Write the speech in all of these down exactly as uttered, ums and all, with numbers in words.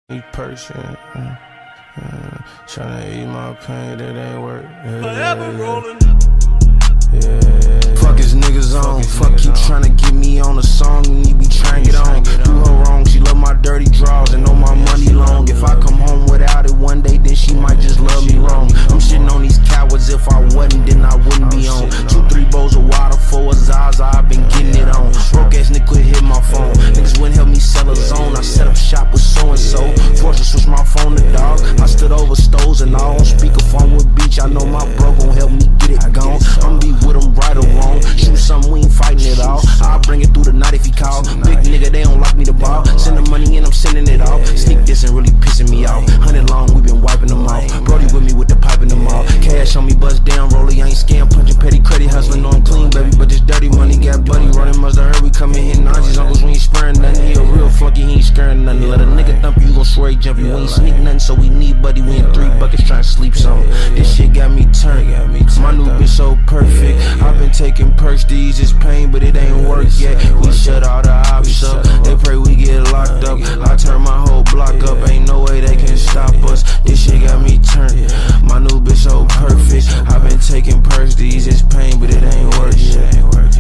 Me person, uh, uh, tryna eat my pain, that ain't work. Yeah, Forever yeah, rolling. yeah. Fuck his niggas on. Fuck you tryna get me on a song and you be trying to get on. Do her wrong, she love my dirty draws and know my money long. If I come home without it one day, then she might just love me wrong. I'm shitting on these cowards. If I wasn't, then I wouldn't be on. Two, three bowls of water for a Zaza, I've been getting it on. Broke ass nigga quit hit my phone. Niggas wouldn't help me sell a zone. I set up shop with so and so. Forced to switch my phone to dog. I stood over stoves and all on speakerphone with beach. I know my bro gon' help me get it gone. I'm be with him right or wrong. Shoot something, we ain't fighting it all. I'll bring it through the night if he call. Big nigga, they don't like me to ball. Send the money in, I'm sending it off. Sneak this and really pissing me off. Hundred long, we been wiping them off. Brody with me with the pipe in them off. Cash on me, bust down, rollie. I ain't scam, punching petty credit, hustling. Know I'm clean, baby, but this dirty money got buddy running. Must have heard we come in here nonsense. Uncles, we ain't sparing nothing. He a real flunky, he ain't scaring nothing. Let a nigga thump you, you gon' swear he jump you. We ain't sneak nothing, so we need buddy. We in three buckets trying to sleep some. This shit got me turned. My new bitch so perfect. I've been taking perks to ease this pain, but it ain't work yet. We shut all the ops up. They pray we get locked up. I turn my whole block up. Ain't no way they can stop us. This shit got me turned. My new bitch so perfect. I've been taking perks to ease this pain, but it ain't work yet.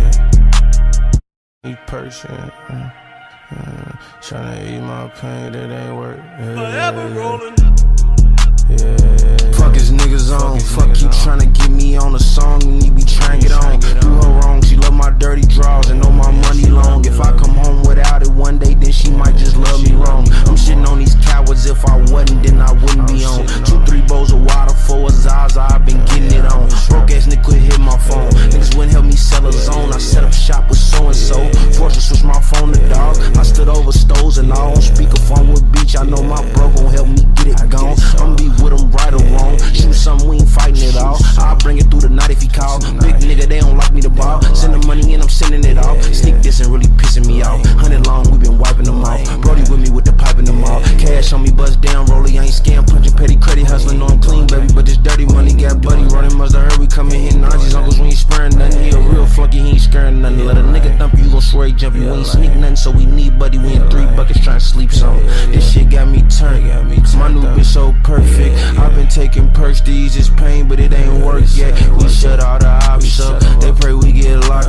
Me person, uh, uh, tryna eat my pain, that ain't work. Yeah, Forever yeah, rolling. yeah. Fuck his niggas on. Fuck you tryna get me on a song and you be trying to get on. Do her wrong, she love my dirty draws and know my money long. If I come home without it one day, then she might just love me wrong. I'm shitting on these cowards. If I wasn't, then I wouldn't be on. Two, three bowls of water for a Zaza, I've been getting it on. Broke ass nigga quit hit my phone. Niggas wouldn't help me sell a zone. I set up shop with so and so. Forced to switch my phone to dog. I stood over stoves and all on speakerphone with beach. I know my bro gon' help me get it gone. I'm be with him right or wrong. Shoot something, we ain't fighting it all. I'll bring it through the night if he call. Big nigga, they don't like me to ball. Send the money in, I'm sending it off. Sneak this and really pissing me off. Hundred long, we been wiping them off. Brody with me with the pipe in them off. Cash on me, bust down, rollie. I ain't scam, punching petty credit, hustling. Know I'm clean, baby, but this dirty money got buddy running. Must have heard we come in here nonsense. Uncles, we ain't sparing nothing. He a real flunky, he ain't scaring nothing. Let a nigga thump you, you gon' swear he jump you. We ain't sneak nothing, so we need buddy. We in three buckets trying to sleep some. This shit got me turned. My new bitch so perfect. I've been taking perks to ease this pain, but it ain't work yet. We shut all the ops up. They pray we get locked